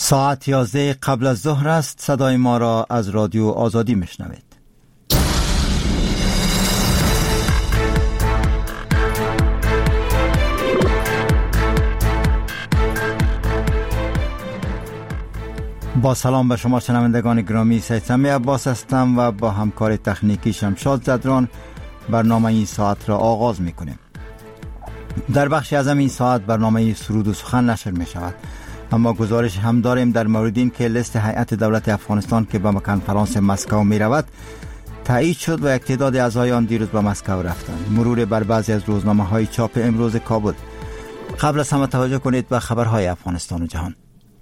ساعت 11 قبل از ظهر است. صدای ما را از رادیو آزادی میشنوید. با سلام به شما شنوندگان گرامی، سید سمی عباس هستم و با همکار تکنیکی شمشاد زدران برنامه این ساعت را آغاز میکنیم. در بخش از این ساعت برنامه سرود و سخن نشر می شود، اما گزارش هم داریم در مورد این که لیست هیئت دولت افغانستان که به کنفرانس مسکو می رود تایید شد و یک تعداد اعضای آن دیروز به مسکو رفتند. مرور بر بعضی از روزنامه های چاپ امروز کابل. قبل از همه توجه کنید به خبرهای افغانستان و جهان.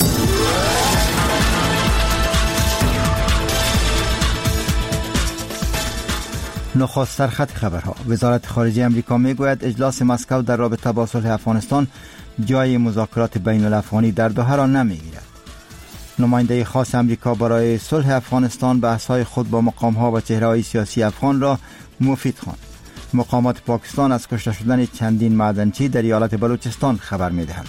نخست سرخط خبرها. وزارت خارجه امریکا میگوید اجلاس مسکو در رابطه با صلح افغانستان جای مذاکرات بین الافغانی در دوحه را نمیگیرد. نماینده خاص امریکا برای صلح افغانستان بحث‌های خود با مقام‌ها و چهره‌های سیاسی افغان را مفید خواند. مقامات پاکستان از کشته شدن چندین معدنچی در ایالت بلوچستان خبر می‌دهند.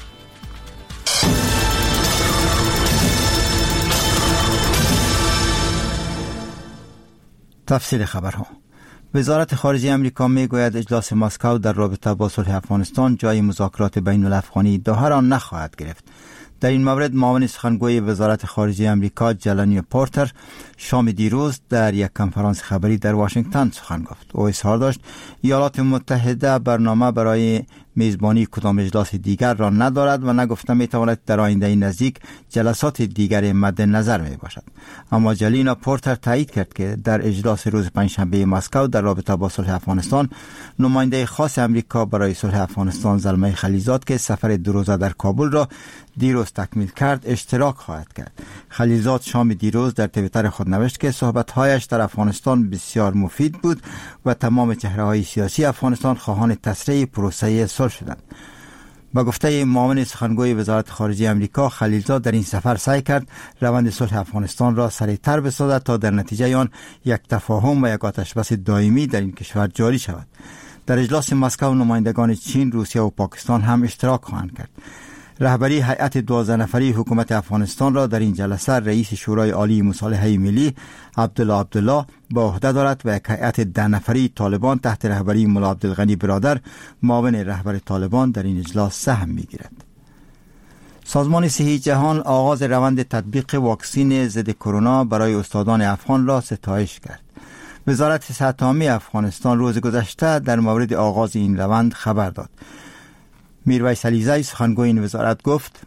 تفصیل خبرها. وزارت خارجه امریکا میگوید اجلاس مسکو در رابطه با صلح افغانستان جای مذاکرات بین الافغانی دوحه را نخواهد گرفت. در این مورد معاون سخنگوی وزارت خارجه امریکا جلانی پورتر شام دیروز در یک کنفرانس خبری در واشنگتن سخن گفت. او اظهار داشت ایالات متحده برنامه برای میزبانی کدام اجلاس دیگر را ندارد و نگفته میتواند در آینده نزدیک جلسات دیگر مد نظر می باشد. اما جلینا پورتر تایید کرد که در اجلاس روز پنجشنبه مسکو در رابطه با صلح افغانستان نماینده خاص امریکا برای صلح افغانستان زلمه خلیلزاد که سفر 2 روزه در کابل را دیروز تکمیل کرد اشتراک خواهد کرد. خلیلزاد شام دیروز در توییتر خود نوشت که صحبت‌هایش در افغانستان بسیار مفید بود و تمام چهره‌های سیاسی افغانستان خواهان تسریع پروسه صلح شدند. با گفته معاون سخنگوی وزارت خارجه امریکا، خلیلزاد در این سفر سعی کرد روند صلح افغانستان را سریعتر بسازد تا در نتیجه آن یک تفاهم و یک آتشبس دائمی در این کشور جاری شود. در اجلاس مسکو نمایندگان چین، روسیه و پاکستان هم اشتراک خواهند کرد. رهبری هیئت 12 نفری حکومت افغانستان را در این جلسه رئیس شورای عالی مصالحه ملی عبدالله با عهده دارد و یک هیئت 10 نفری طالبان تحت رهبری ملا عبدالغنی برادر معاون رهبر طالبان در این اجلاس سهم می‌گیرد. سازمان صحی جهان آغاز روند تطبیق واکسن ضد کرونا برای استادان افغان را ستایش کرد. وزارت صحت عامه افغانستان روز گذشته در مورد آغاز این روند خبر داد. میرویس علیزی سخنگوی این وزارت گفت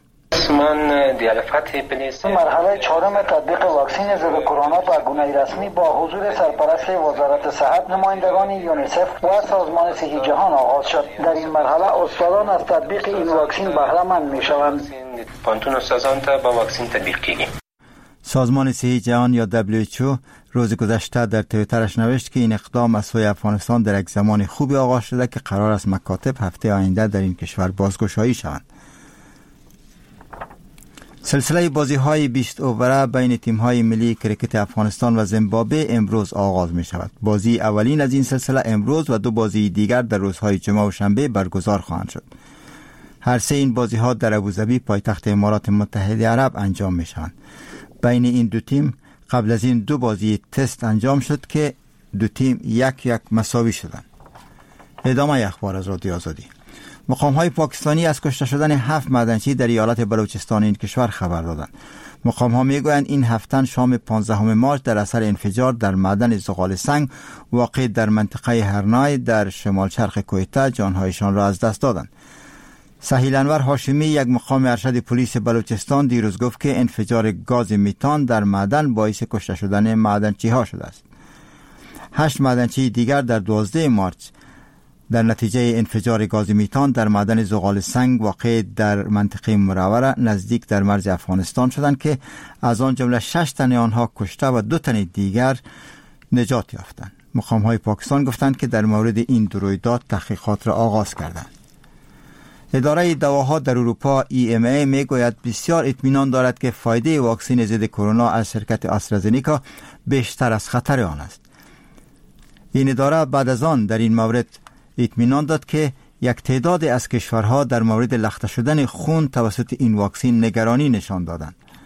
مرحله 4 تطبیق واکسن ضد کرونا به گونه رسمی با حضور سرپرست وزارت صحت، نمایندگان یونیسف و سازمان صحی جهان آغاز شد. در این مرحله استادان از تطبیق این واکسن بهره مند میشوند. پانتون استادان تا با واکسن تطبیق کیگیم. سازمان صحی جهان یا WHO روز گذشته در توییترش نوشت که این اقدام از سوی افغانستان در یک زمان خوبی آغاز شده که قرار است مکاتب هفته آینده در این کشور بازگشایی شوند. سلسله بازی‌های 20 اووره بین تیم‌های ملی کرکت افغانستان و زیمبابوه امروز آغاز می شود. بازی اولین از این سلسله امروز و 2 بازی دیگر در روزهای جمعه و شنبه برگزار خواهند شد. هر سه این بازی‌ها در ابوظبی پایتخت امارات متحده عرب انجام می شوند. بین این دو تیم قبل از این 2 بازی تست انجام شد که 2 تیم 1-1 مساوی شدند. ادامه اخبار از رادیو آزادی. مقام‌های پاکستانی از کشته شدن 7 معدنچی در ایالت بلوچستان این کشور خبر دادند. مقام‌ها میگویند این هفتن شام 15 مارس در اثر انفجار در معدن زغال سنگ واقع در منطقه هرنای در شمال شرق کویته جانهایشان را از دست دادند. سهیل انور هاشمی، یک مقام ارشد پلیس بلوچستان، دیروز گفت که انفجار گاز میتان در معدن باعث کشته شدن معدنچی‌ها شده است. 8 معدنچی دیگر در 12 مارس در نتیجه انفجار گاز میتان در معدن زغال سنگ واقع در منطقه مروره نزدیک در مرز افغانستان شدند که از آن جمله 6 تن آنها کشته و 2 تن دیگر نجات یافتند. مقام‌های پاکستان گفتند که در مورد این 2 رویداد تحقیقات را آغاز کردند. اداره دواها در اروپا EMA میگوید بسیار اطمینان دارد که فایده واکسن ضد کرونا از شرکت آسترازنیکا بیشتر از خطر آن است. این اداره بعد از آن در این مورد اطمینان داد که یک تعداد از کشورها در مورد لخته شدن خون توسط این واکسن نگرانی نشان دادند.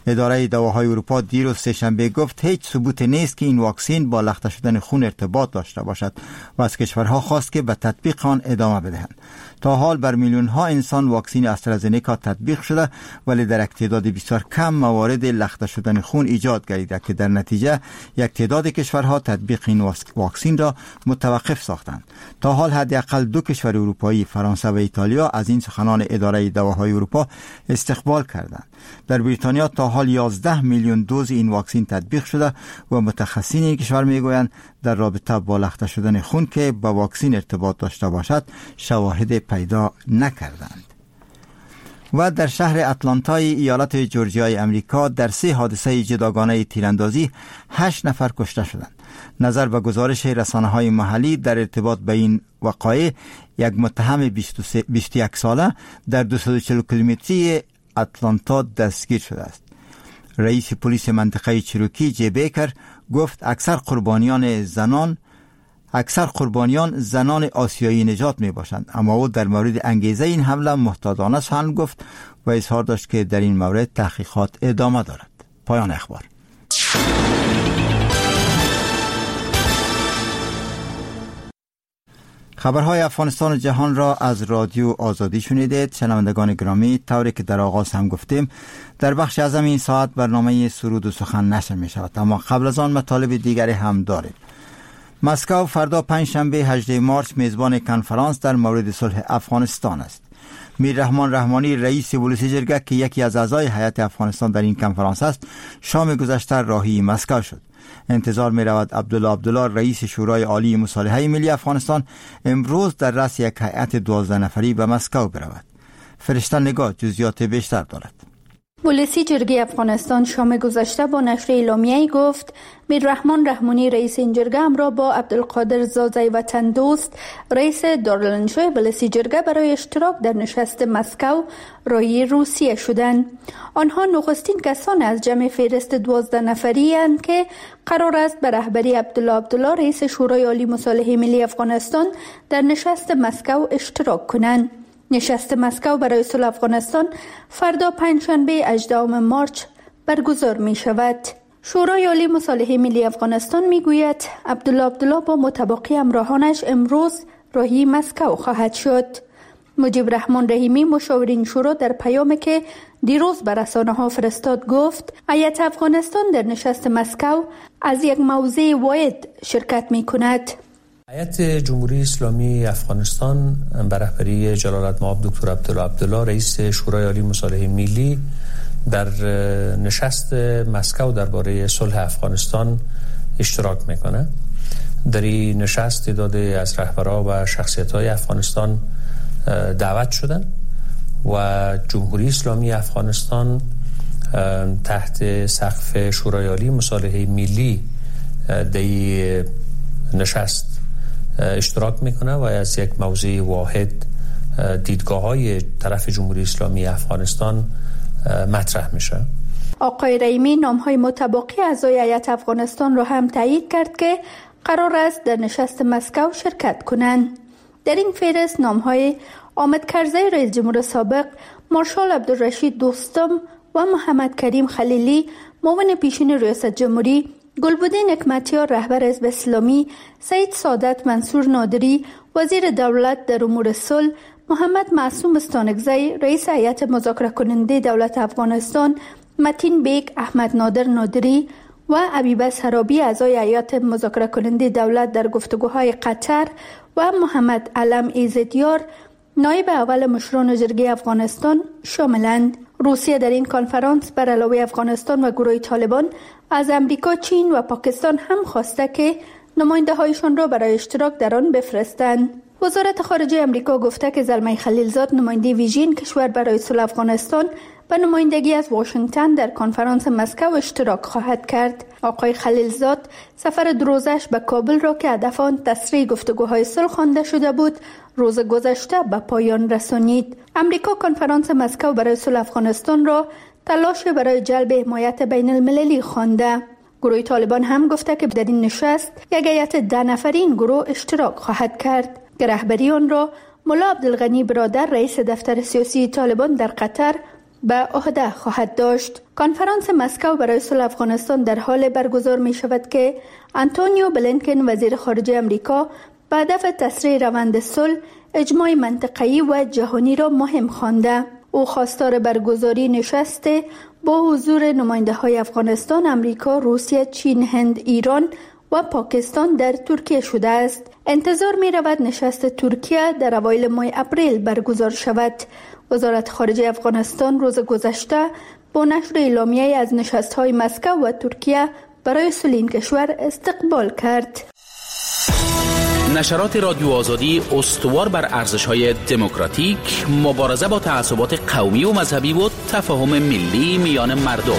اداره دواهای اروپا دیروز سه‌شنبه گفت هیچ ثبوتی نیست که این واکسن با لخته شدن خون ارتباط داشته باشد و از کشورها خواست که به تطبیق آن ادامه بدهند. تا حال بر میلیون ها انسان واکسن استرازنیکا تطبیق شده، ولی در یک تعداد بسیار کم موارد لخته شدن خون ایجاد گردیده که در نتیجه یک تعداد کشورها تطبیق این واکسن را متوقف ساختند. تا حال حداقل 2 کشور اروپایی، فرانسه و ایتالیا، از این سخنان اداره دواهای اروپا استقبال کردند. در بریتانیا تا حال 11 میلیون دوز این واکسن تطبیق شده و متخصصین این کشور میگویند در رابطه با لخته شدن خون که با واکسن ارتباط داشته باشد شواهد پیدا نکردند. و در شهر اتلانتای ایالت جورجیای امریکا در 3 حادثه جداگانه تیراندازی 8 نفر کشته شدند. نظر به گزارش رسانه‌های محلی در ارتباط به این وقایع، یک متهم 21 ساله در 240 کیلومتری اتلانتا دستگیر شده است. رئیس پلیس منطقه چیروکی جی بیکر گفت اکثر قربانیان زنان آسیایی نژاد می باشند، اما او در مورد انگیزه این حمله محتاطانه سخن گفت و اظهار داشت که در این مورد تحقیقات ادامه دارد. پایان اخبار. خبرهای افغانستان و جهان را از رادیو آزادی شنیدید. شنوندگان گرامی، طوری که در آغاز هم گفتیم، در بخش اعظم این ساعت برنامه سرود و سخن نشر می شود، اما قبل از آن مطالب دیگری هم داریم. مسکو فردا پنجشنبه 18 مارس میزبان کنفرانس در مورد صلح افغانستان است. میررحمان رحمانی رئیس ولسی جرگه که یکی از اعضای هیئت افغانستان در این کنفرانس است، شام گذشته راهی مسکو شد. انتظار می رود عبدالله رئیس شورای عالی مصالحه ملی افغانستان امروز در رأس یک هیئت 12 نفری به مسکو برود. فرشته نگاه جزئیات بیشتر دارد. ولسی جرگه افغانستان شام گذشته با نشر اعلامیه‌ای گفت میررحمان رحمانی رئیس این جرگه همراه با عبدالقادر زازی وطن دوست رئیس دارالانشای ولسی جرگه برای اشتراک در نشست مسکو راهی روسیه شدند. آنها نخستین کسان از جمع فهرست 12 نفری اند که قرار است به رهبری عبدالله رئیس شورای عالی مصالحه ملی افغانستان در نشست مسکو اشتراک کنند. نشست مسکو برای صلح افغانستان فردا پنجشنبه 18 مارس برگزار می شود. شورای عالی مصالحه ملی افغانستان می گوید عبدالله با متباقی همراهانش امروز راهی مسکو خواهد شد. مجیب رحمان رحیمی مشاورین شورا در پیامی که دیروز بر رسانه‌ها فرستاد گفت هیئت افغانستان در نشست مسکو از یک موضوع واحد شرکت می کند. هیئت جمهوری اسلامی افغانستان به رهبری جلالتمآب دکتر عبدالله رئیس شورای عالی مصالحه ملی در نشست مسکو درباره صلح افغانستان اشتراک میکنه. در این نشست تعداد از رهبران و شخصیت‌های افغانستان دعوت شدن و جمهوری اسلامی افغانستان تحت سقف شورای عالی مصالحه ملی در نشست اشتراک میکنه و از یک موضوع واحد دیدگاه‌های طرف جمهوری اسلامی افغانستان مطرح میشه. آقای رحیمی نام‌های متباقی اعضای هیئت افغانستان را هم تایید کرد که قرار است در نشست مسکو شرکت کنند. در این فهرست نام‌های حامد کرزی رئیس جمهور سابق، مارشال عبدالرشید دوستم و محمد کریم خلیلی معاون پیشین ریاست جمهوری، گلبدین نعمتیار رهبر حزب اسلامی، سید سعادت منصور نادری وزیر دولت در امور صلح، محمد معصوم استانکزی رئیس هیئت مذاکره کننده دولت افغانستان، متین بیگ احمد نادر نادری و حبیبه سرابی اعضای هیئت مذاکره کننده دولت در گفتگوهای قطر و محمد علم ایزدیار نایب اول مشران جرگه افغانستان شاملند. روسیه در این کنفرانس بر علاوه افغانستان و گروه طالبان از امریکا، چین و پاکستان هم خواسته که نماینده هایشان را برای اشتراک در آن بفرستند. وزارت خارجه امریکا گفته که زلمه خلیلزاد نماینده ویژه کشور برای صلح افغانستان به نمایندگی از واشنگتن در کنفرانس مسکو اشتراک خواهد کرد. آقای خلیلزاد سفر دروزش به کابل را که هدف آن تسریع گفتگوهای صلح خوانده شده بود روز گذشته به پایان رسانید. امریکا کنفرانس مسکو برای صلح افغانستان را تلاش برای جلب حمایت بین المللی خوانده. گروه طالبان هم گفته که در این نشست یک هیئت 10 نفری این گروه اشتراک خواهد کرد که رهبری آن را ملا عبدالغنی برادر رئیس دفتر سیاسی طالبان در قطر به عهده خواهد داشت. کنفرانس مسکو برای صلح افغانستان در حال برگزار می شود که آنتونیو بلینکن وزیر خارجه امریکا به هدف تسریع روند صلح اجماع منطقه‌ای و جهانی را مهم خوانده. او خواستار برگزاری نشست با حضور نماینده‌های افغانستان، امریکا، روسیه، چین، هند، ایران و پاکستان در ترکیه شده است. انتظار می رود نشست ترکیه در اوایل ماه اپریل برگزار شود. وزارت خارجه افغانستان روز گذشته با نشر اعلامیه از نشست‌های مسکو و ترکیه برای صلح این کشور استقبال کرد. نشرات رادیو آزادی استوار بر ارزش‌های دموکراتیک، مبارزه با تعصبات قومی و مذهبی و تفاهم ملی میان مردم.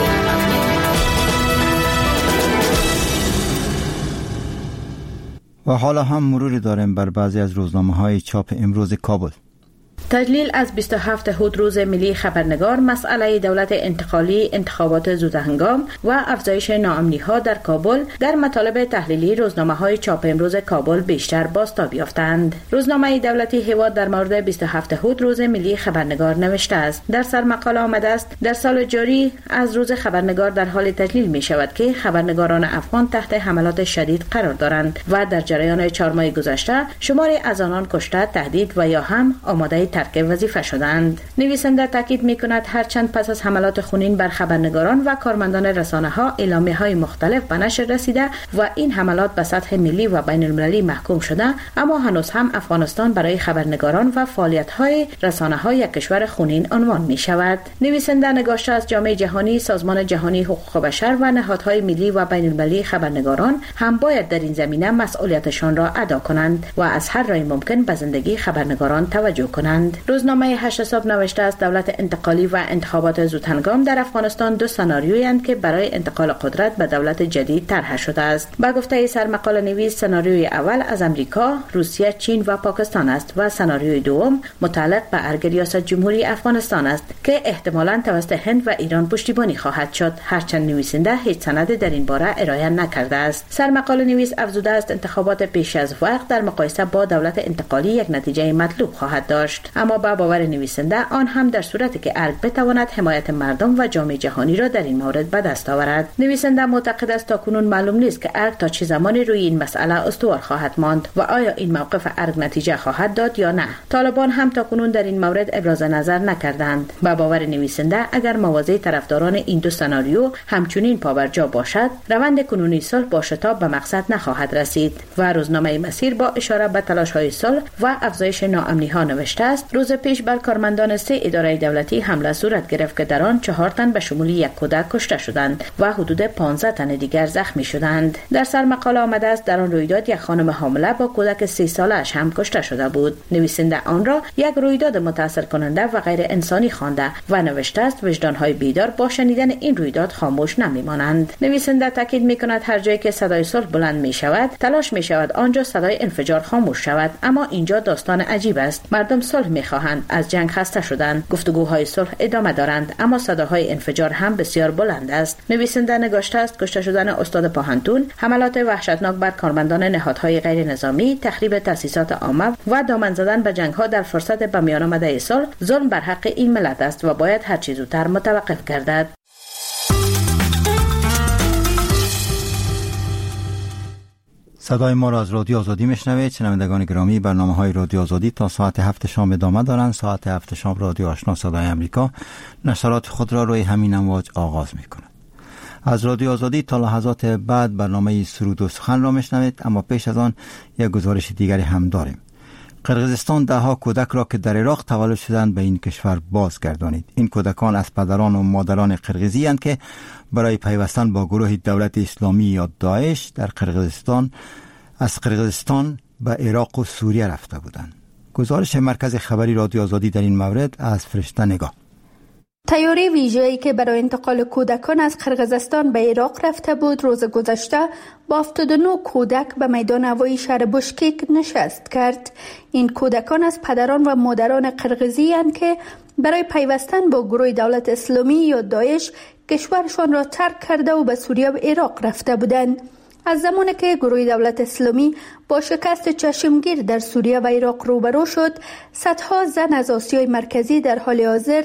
و حالا هم مروری داریم بر بعضی از روزنامه‌های چاپ امروز کابل. تجلیل از 27 هود روز ملی خبرنگار، مسئله دولت انتقالی، انتخابات زودهنگام و افزایش ناامنی‌ها در کابل در مطالب تحلیلی روزنامه‌های چاپ امروز کابل بیشتر بازتاب یافتند. روزنامه دولتی هواد در مورد 27 هود روز ملی خبرنگار نوشته است: در سرمقاله آمده است در سال جاری از روز خبرنگار در حال تجلیل می شود که خبرنگاران افغان تحت حملات شدید قرار دارند و در جریان 4 ماه گذشته شماری از آنان کشته، تهدید و یا هم آماده ترک وظیفه شدند. نویسنده تاکید می‌کند هرچند پس از حملات خونین بر خبرنگاران و کارمندان رسانه‌ها اعلامیه‌های مختلف به نشر رسیده و این حملات به سطح ملی و بین‌المللی محکوم شده، اما هنوز هم افغانستان برای خبرنگاران و فعالیت‌های رسانه‌ها یک کشور خونین عنوان می‌شود. نویسنده نگاشته از جامعه جهانی، سازمان جهانی حقوق بشر و نهادهای ملی و بین‌المللی خبرنگاران هم باید در این زمینه مسئولیتشان را ادا کنند و از هر راه ممکن به زندگی خبرنگاران توجه کنند. روزنامه 8 صبح نوشته است دولت انتقالی و انتخابات زودهنگام در افغانستان دو سناریویی اند که برای انتقال قدرت به دولت جدید طرح شده است. به گفته سرمقاله نویس، سناریوی اول از امریکا، روسیه، چین و پاکستان است و سناریوی دوم متعلق به ارگ ریاست جمهوری افغانستان است که احتمالاً توسط هند و ایران پشتیبانی خواهد شد، هرچند نویسنده هیچ سند در این باره ارائه نکرده است. سرمقاله نویس افزوده است انتخابات پیش از وقت در مقایسه با دولت انتقالی یک نتیجه مطلوب خواهد داشت، اما با باور نویسنده آن هم در صورتی که ارگ بتواند حمایت مردم و جامعه جهانی را در این مورد به دست آورد. نویسنده معتقد است تاکنون معلوم نیست که ارگ تا چه زمانی روی این مسئله استوار خواهد ماند و آیا این موقف ارگ نتیجه خواهد داد یا نه. طالبان هم تاکنون در این مورد ابراز نظر نکردند. با باور نویسنده اگر مواضع طرفداران این دو سناریو همچنین پابرجا باشد، روند کنونی صلح با شتاب به مقصد نخواهد رسید. و روزنامه مسیر با اشاره به تلاش‌های صلح و افزایش ناامنی‌ها نوشته است روز پیش بر کارمندان 3 اداره دولتی حمله صورت گرفت که در آن 4 تن به شمول یک کودک کشته شدند و حدود 15 تن دیگر زخمی شدند. در سر مقاله آمده است در آن رویداد یک خانم حامله با کودک 3 ساله‌اش هم کشته شده بود. نویسنده آن را یک رویداد متاثر کننده و غیر انسانی خوانده و نوشته است وجدان‌های بیدار با شنیدن این رویداد خاموش نمی‌مانند. نویسنده تاکید می‌کند هر جایی که صدای صلح بلند می‌شود، تلاش می‌شود آنجا صدای انفجار خاموش شود، اما اینجا داستان عجیب است. مردم صلح می‌خواهند، از جنگ خسته شدند، گفتگوهای صلح ادامه دارند، اما صداهای انفجار هم بسیار بلند است. نویسنده نگاشته است کشته شدن استاد پاهنتون، حملات وحشتناک بر کارمندان نهادهای غیر نظامی، تخریب تأسیسات عامه و دامن زدن به جنگ‌ها در فرصت به میان آمده صلح ظلم بر حق این ملت است و باید هر چه زودتر متوقف گردد. صدای ما را از رادیو آزادی میشنوید. شنوندگان گرامی، برنامه‌های رادیو آزادی تا ساعت 7 شام ادامه دارند. ساعت 7 شام رادیو آشنا صدای امریکا نشرات خود را روی همین امواج آغاز می‌کند. از رادیو آزادی تا لحظات بعد برنامه سرود و سخن را میشنوید، اما پیش از آن یک گزارش دیگری هم داریم. قرقیزستان ده‌ها کودک را که در عراق تولد شدند به این کشور بازگردانید. این کودکان از پدران و مادران قرقیزی اند که برای پیوستن با گروه دولت اسلامی یا داعش در قرقیزستان از قرقیزستان به عراق و سوریه رفته بودند. گزارش مرکز خبری رادیو آزادی در این مورد از فرشته نگاه. طیاره ویژه‌ای که برای انتقال کودکان از قرقیزستان به عراق رفته بود روز گذشته با 79 کودک به میدان هوایی شهر بشکک نشست کرد. این کودکان از پدران و مادران قرقیزی اند که برای پیوستن با گروه دولت اسلامی یا داعش کشورشان را ترک کرده و به سوریه و عراق رفته بودند. از زمانی که گروه دولت اسلامی با شکست چشمگیر در سوریه و عراق روبرو شد، صدها زن از آسیای مرکزی در حال حاضر